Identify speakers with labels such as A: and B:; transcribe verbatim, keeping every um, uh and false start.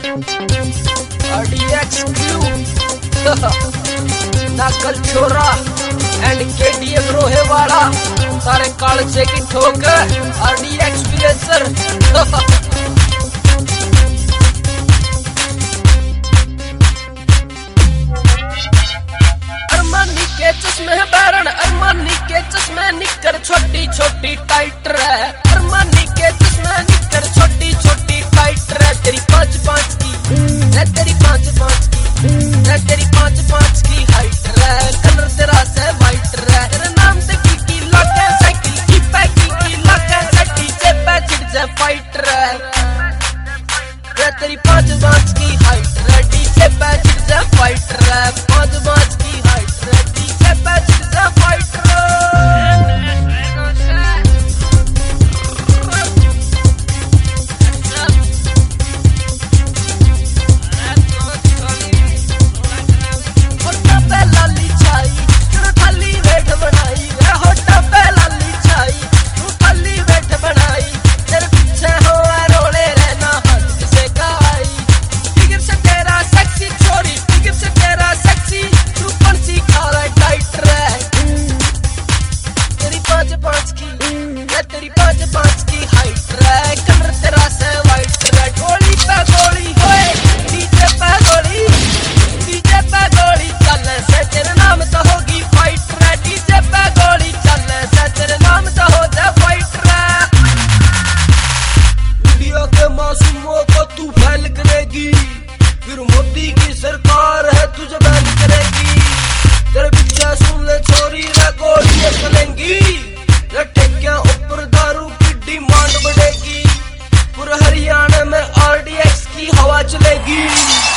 A: RDX Q नाकल छोरा and KTM रोहे वाला सारे कालचे की ठोक आरडीएक्स विलेसर। अरमानी के चश्मे बैरन अरमानी के चश्मे निकर छोटी छोटी टाइट रे अरमानी के चश्मे निकर छोटी छोटी टाइट रे तेरी पाँच पाँच की रे तेरी पाँच पाँच की रे तेरी पाँच पाँच की हाइट रे कलर तेरा से वाइट रे तेरे नाम से की की लगे साइकिल की पैकी की लगे सटी से पैचिट से फाइट रे रे तेरी पाँच पाँच की हाइट रे डी से पैचिट से फाइट रे पाँच पाँच की हाइट रे डी से पैचिट से फाइट रे। तेरी पाँच पाँच की हाइट रे कलर तेरा से वाइट रे गोली पे गोली होए डीजे पे गोली डीजे पे गोली चलने से तेरे नाम तो होगी फाइट रे डीजे पे गोली चलने से तेरे नाम तो हो जाए फाइट रे। इंडिया के मासूमों को तू फैल करेगी फिर मोदी की सरकार है तुझे बैन करेगी तेरे पीछे सुन ले छोरी रे गोलियां चलेंगी ठेकिया ऊपर दारू की डिमांड बढ़ेगी पूरे हरियाणा में आरडीएक्स की हवा चलेगी।